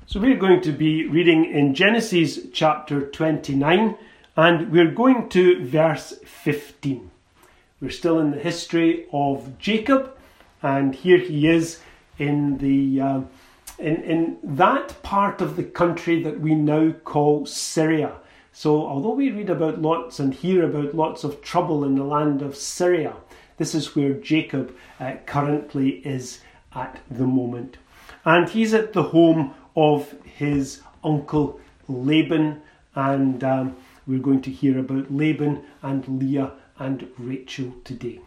So we're going to be reading in Genesis chapter 29 and we're going to verse 15. We're still in the history of Jacob, and here he is in the in that part of the country that we now call Syria. So although we read about lots and hear about lots of trouble in the land of Syria, this is where Jacob currently is at the moment. And he's at the home of his uncle Laban, and we're going to hear about Laban and Leah and Rachel today.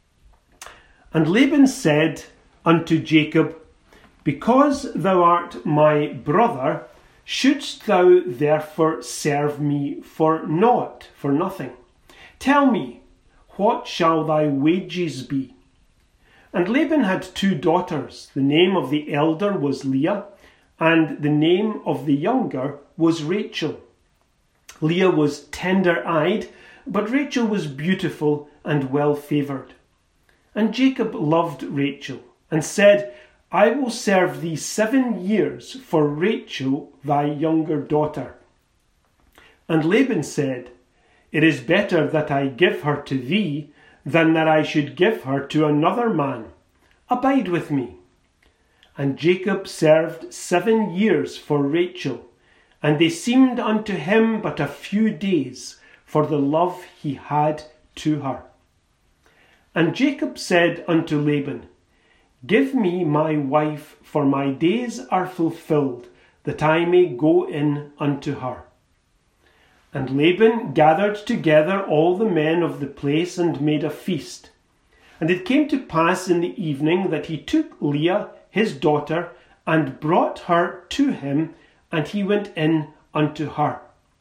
And Laban said unto Jacob, Because thou art my brother, shouldst thou therefore serve me for naught, for nothing? Tell me, what shall thy wages be? And Laban had 2 daughters. The name of the elder was Leah, and the name of the younger was Rachel. Leah was tender-eyed, but Rachel was beautiful and well-favoured. And Jacob loved Rachel, and said, I will serve thee 7 years for Rachel thy younger daughter. And Laban said, It is better that I give her to thee, than that I should give her to another man. Abide with me. And Jacob served 7 years for Rachel, and they seemed unto him but a few days, for the love he had to her. And Jacob said unto Laban, Give me my wife, for my days are fulfilled, that I may go in unto her. And Laban gathered together all the men of the place and made a feast. And it came to pass in the evening that he took Leah, his daughter, and brought her to him, and he went in unto her.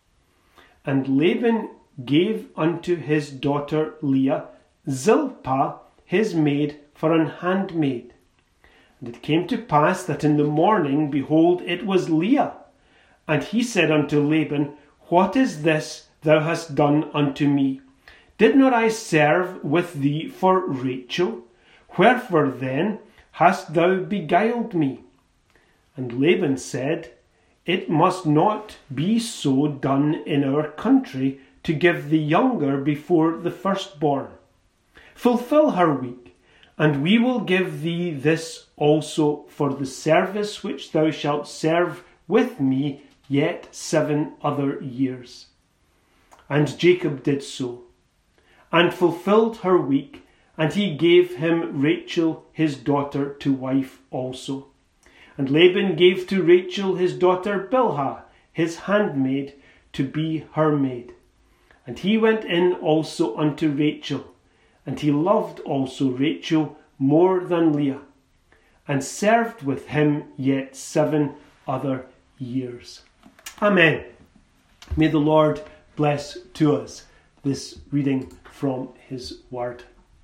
And Laban gave unto his daughter Leah Zilpah, his maid, for an handmaid. And it came to pass that in the morning, behold, it was Leah. And he said unto Laban, What is this thou hast done unto me? Did not I serve with thee for Rachel? Wherefore then hast thou beguiled me? And Laban said, It must not be so done in our country, to give the younger before the firstborn. Fulfill her week, and we will give thee this also for the service which thou shalt serve with me yet 7 other years. And Jacob did so, and fulfilled her week, and he gave him Rachel his daughter to wife also. And Laban gave to Rachel his daughter Bilhah, his handmaid, to be her maid. And he went in also unto Rachel, and he loved also Rachel more than Leah, and served with him yet 7 other years. Amen. May the Lord bless to us this reading from his word.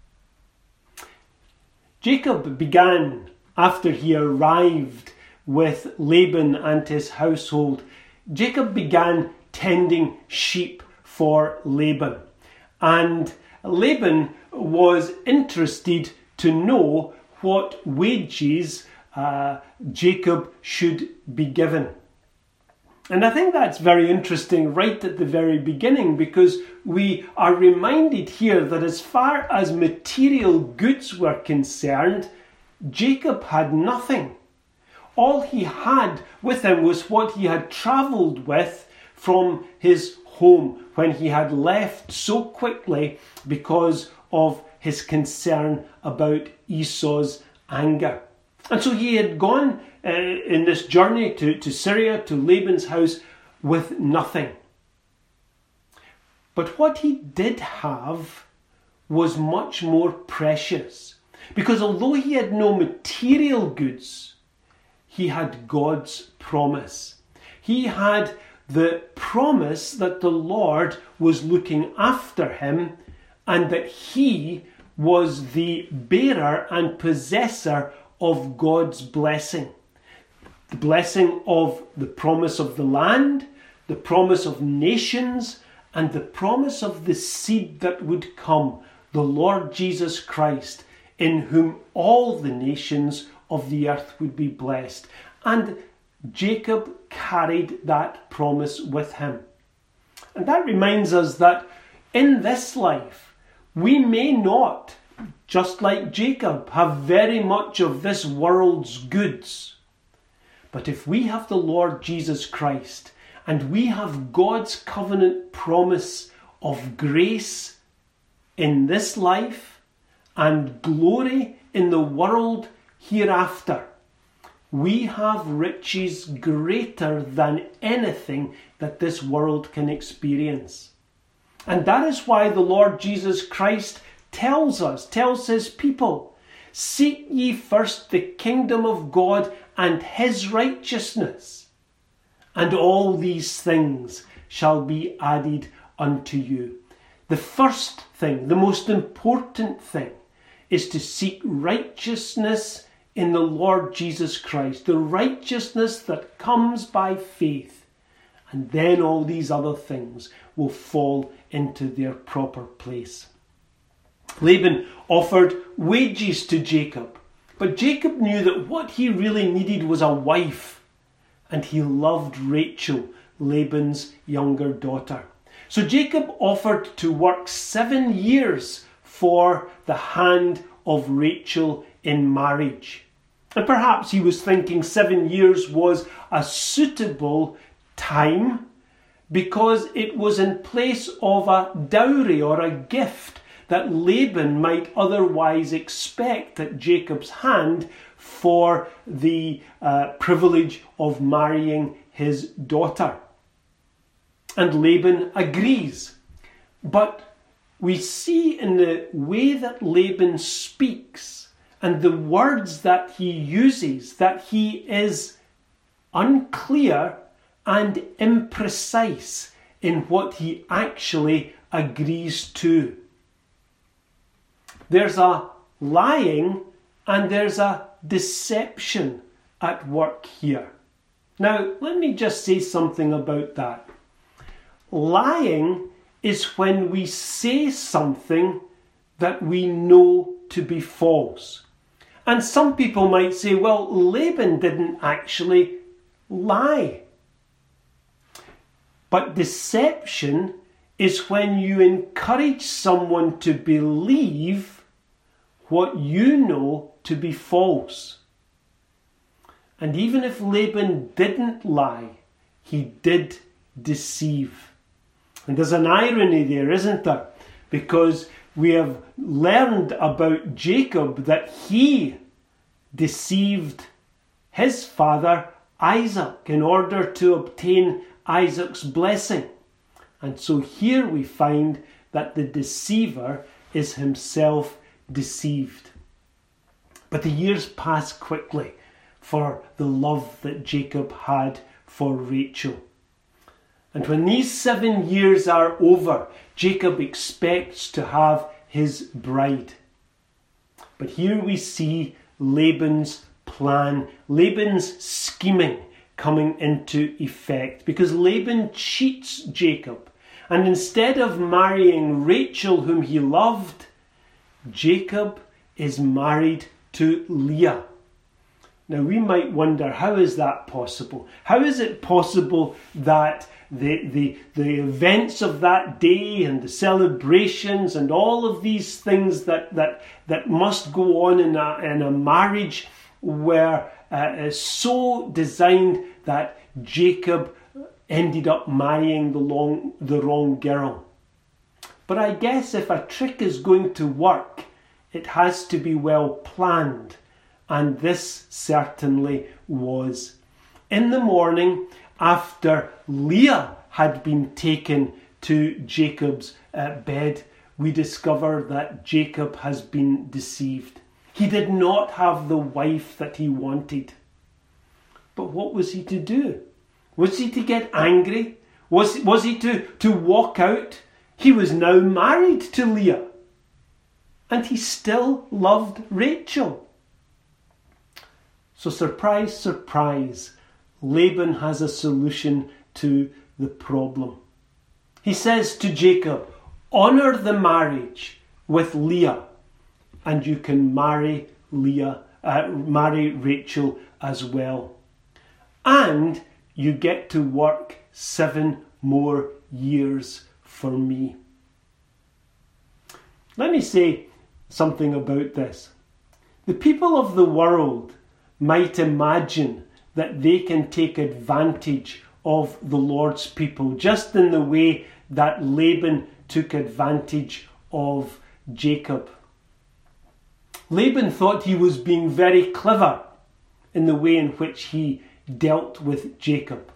Jacob began, after he arrived with Laban and his household, Jacob began tending sheep for Laban. And Laban was interested to know what wages Jacob should be given. And I think that's very interesting right at the very beginning, because we are reminded here that as far as material goods were concerned, Jacob had nothing. All he had with him was what he had travelled with from his home when he had left so quickly because of his concern about Esau's anger. And so he had gone in this journey to Syria, to Laban's house, with nothing. But what he did have was much more precious, because although he had no material goods, he had God's promise. He had the promise that the Lord was looking after him, and that he was the bearer and possessor of God's blessing. The blessing of the promise of the land, the promise of nations, and the promise of the seed that would come, the Lord Jesus Christ, in whom all the nations of the earth would be blessed. And Jacob carried that promise with him. And that reminds us that in this life, we may not, just like Jacob, have very much of this world's goods. But if we have the Lord Jesus Christ, and we have God's covenant promise of grace in this life and glory in the world hereafter, we have riches greater than anything that this world can experience. And that is why the Lord Jesus Christ tells his people, seek ye first the kingdom of God and his righteousness, and all these things shall be added unto you. The first thing, the most important thing, is to seek righteousness in the Lord Jesus Christ, the righteousness that comes by faith, and then all these other things will fall into their proper place. Laban offered wages to Jacob, but Jacob knew that what he really needed was a wife, and he loved Rachel, Laban's younger daughter. So Jacob offered to work 7 years for the hand of Rachel in marriage. And perhaps he was thinking 7 years was a suitable time because it was in place of a dowry or a gift that Laban might otherwise expect at Jacob's hand for the privilege of marrying his daughter. And Laban agrees. But we see in the way that Laban speaks and the words that he uses that he is unclear and imprecise in what he actually agrees to. There's a lying and there's a deception at work here. Now, let me just say something about that. Lying is when we say something that we know to be false. And some people might say, well, Laban didn't actually lie. But deception is when you encourage someone to believe what you know to be false. And even if Laban didn't lie, he did deceive. And there's an irony there, isn't there? Because we have learned about Jacob that he deceived his father Isaac in order to obtain Isaac's blessing. And so here we find that the deceiver is himself deceived. But the years pass quickly for the love that Jacob had for Rachel. And when these 7 years are over, Jacob expects to have his bride. But here we see Laban's plan, Laban's scheming coming into effect, because Laban cheats Jacob. And instead of marrying Rachel, whom he loved, Jacob is married to Leah. Now we might wonder, how is that possible? How is it possible that the events of that day and the celebrations and all of these things that must go on in a marriage were so designed that Jacob ended up marrying the wrong girl? But I guess if a trick is going to work, it has to be well planned. And this certainly was. In the morning, after Leah had been taken to Jacob's bed, we discover that Jacob has been deceived. He did not have the wife that he wanted. But what was he to do? Was he to get angry? Was he to walk out? He was now married to Leah. And he still loved Rachel. So surprise, surprise, Laban has a solution to the problem. He says to Jacob, honour the marriage with Leah, and you can marry Rachel as well. and you get to work 7 more years for me. Let me say something about this. The people of the world might imagine that they can take advantage of the Lord's people, just in the way that Laban took advantage of Jacob. Laban thought he was being very clever in the way in which he dealt with Jacob.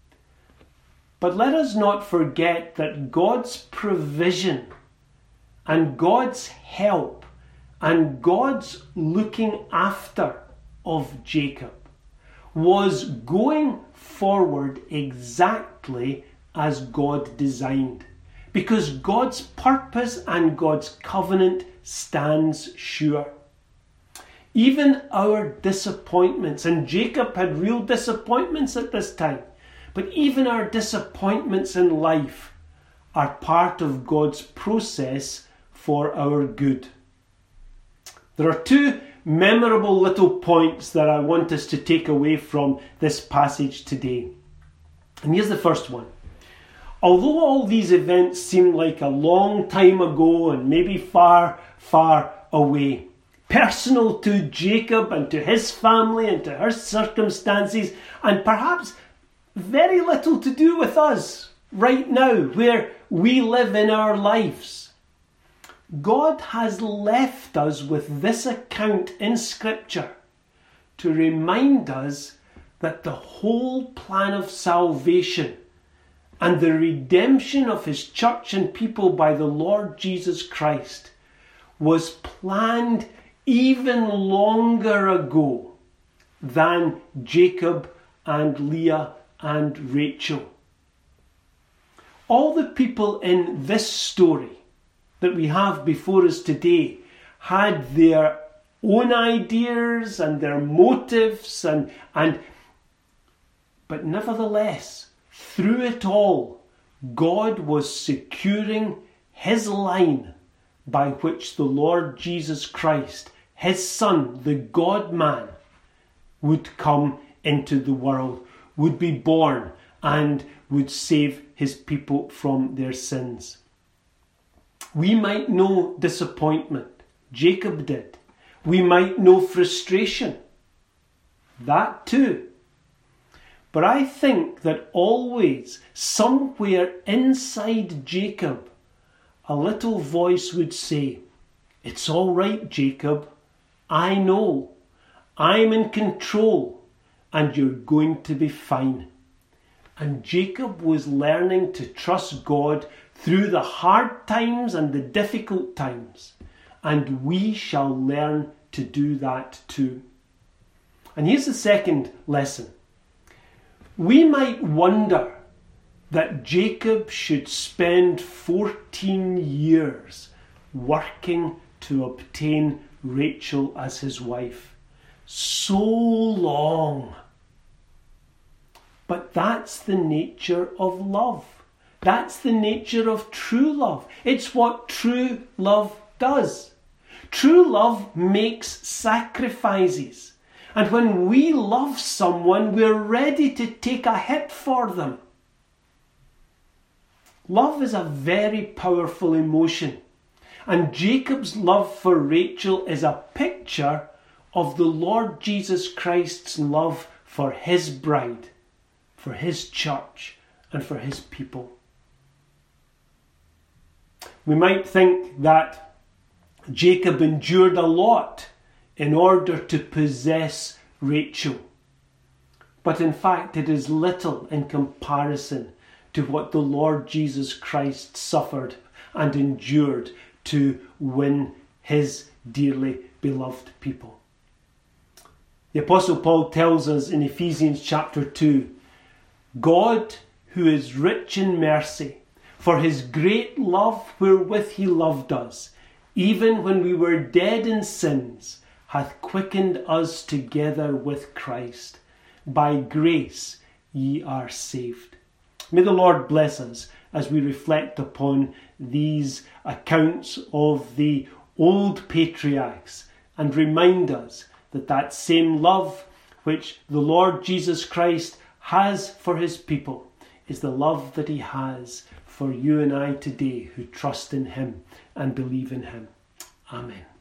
But let us not forget that God's provision and God's help and God's looking after of Jacob was going forward exactly as God designed, because God's purpose and God's covenant stands sure. Even our disappointments, and Jacob had real disappointments at this time, but even our disappointments in life are part of God's process for our good. There are 2 memorable little points that I want us to take away from this passage today. And here's the first one. Although all these events seem like a long time ago and maybe far, far away, personal to Jacob and to his family and to his circumstances, and perhaps very little to do with us right now, where we live in our lives, God has left us with this account in Scripture to remind us that the whole plan of salvation and the redemption of His church and people by the Lord Jesus Christ was planned even longer ago than Jacob and Leah and Rachel. All the people in this story that we have before us today had their own ideas and their motives but nevertheless, through it all, God was securing His line by which the Lord Jesus Christ, His Son, the God-man, would come into the world, would be born, and would save His people from their sins. We might know disappointment. Jacob did. We might know frustration. That too. But I think that always, somewhere inside Jacob, a little voice would say, "It's all right, Jacob. I know. I'm in control, and you're going to be fine." And Jacob was learning to trust God through the hard times and the difficult times. And we shall learn to do that too. And here's the second lesson. We might wonder that Jacob should spend 14 years working to obtain Rachel as his wife. So long. But that's the nature of love. That's the nature of true love. It's what true love does. True love makes sacrifices. And when we love someone, we're ready to take a hit for them. Love is a very powerful emotion. And Jacob's love for Rachel is a picture of the Lord Jesus Christ's love for His bride, for His church, and for His people. We might think that Jacob endured a lot in order to possess Rachel. But in fact, it is little in comparison to what the Lord Jesus Christ suffered and endured to win His dearly beloved people. The Apostle Paul tells us in Ephesians chapter 2, God, who is rich in mercy, for His great love wherewith He loved us, even when we were dead in sins, hath quickened us together with Christ. By grace ye are saved. May the Lord bless us as we reflect upon these accounts of the old patriarchs and remind us that that same love which the Lord Jesus Christ has for his people is the love that he has for you and I today who trust in him and believe in him. Amen.